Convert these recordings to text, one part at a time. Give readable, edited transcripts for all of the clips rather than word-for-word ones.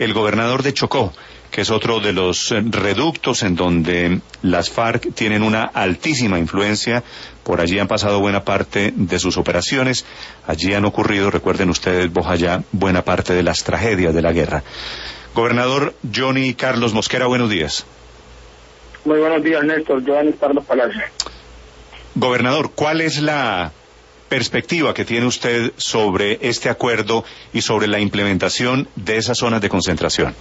el gobernador de Chocó, que es otro de los reductos en donde las FARC tienen una altísima influencia. Por allí han pasado buena parte de sus operaciones. Allí han ocurrido, recuerden ustedes, Bojayá, buena parte de las tragedias de la guerra. Gobernador Johnny Carlos Mosquera, buenos días. Muy buenos días, Néstor. Johnny Carlos Palacio. Gobernador, ¿cuál es la perspectiva que tiene usted sobre este acuerdo y sobre la implementación de esas zonas de concentración?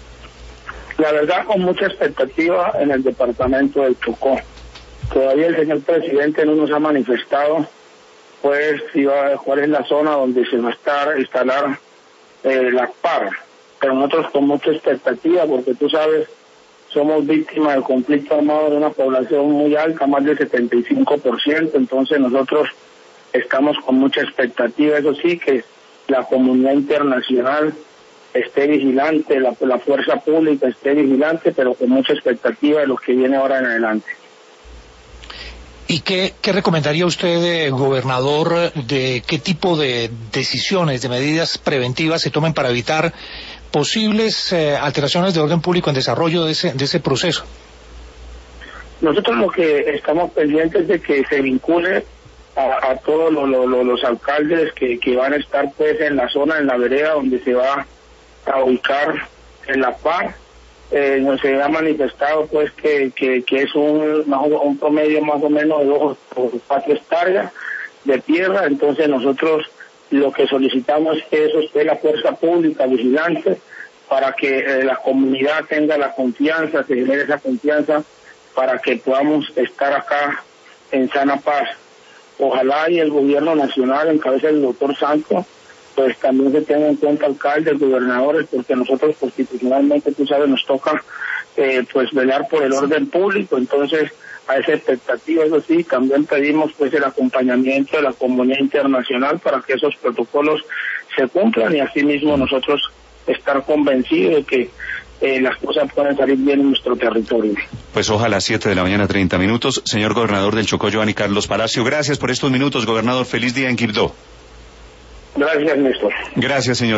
La verdad, con mucha expectativa en el departamento del Chocó. Todavía el señor presidente no nos ha manifestado, pues, cuál es la zona donde se va a instalar la FARC. Pero nosotros con mucha expectativa, porque tú sabes, somos víctimas del conflicto armado de una población muy alta, más del 75%, entonces nosotros estamos con mucha expectativa, eso sí, que la comunidad internacional esté vigilante, la fuerza pública esté vigilante, pero con mucha expectativa de lo que viene ahora en adelante. ¿Y qué recomendaría usted, gobernador, de qué tipo de decisiones, de medidas preventivas se tomen para evitar posibles alteraciones de orden público en desarrollo de ese proceso? Nosotros lo que estamos pendientes de que se vincule a todos los alcaldes que van a estar pues en la zona, en la vereda donde se va a ubicar en la FARC. Nos se ha manifestado pues que es un promedio más o menos de 2 o 4 hectáreas de tierra. Entonces nosotros lo que solicitamos es que eso esté la fuerza pública vigilante para que la comunidad tenga la confianza, se genere esa confianza para que podamos estar acá en sana paz. Ojalá y el gobierno nacional, en cabeza del doctor Santos, pues también se tenga en cuenta alcaldes, gobernadores, porque nosotros constitucionalmente, tú sabes, nos toca pues velar por el orden público. Entonces, a esa expectativa, eso sí, también pedimos pues el acompañamiento de la comunidad internacional para que esos protocolos se cumplan y asimismo nosotros estar convencidos de que las cosas pueden salir bien en nuestro territorio. Pues ojalá, 7:30 a.m. Señor gobernador del Chocó, Johnny Carlos Palacio, gracias por estos minutos, gobernador. Feliz día en Quibdó. Gracias, Néstor. Gracias, señor.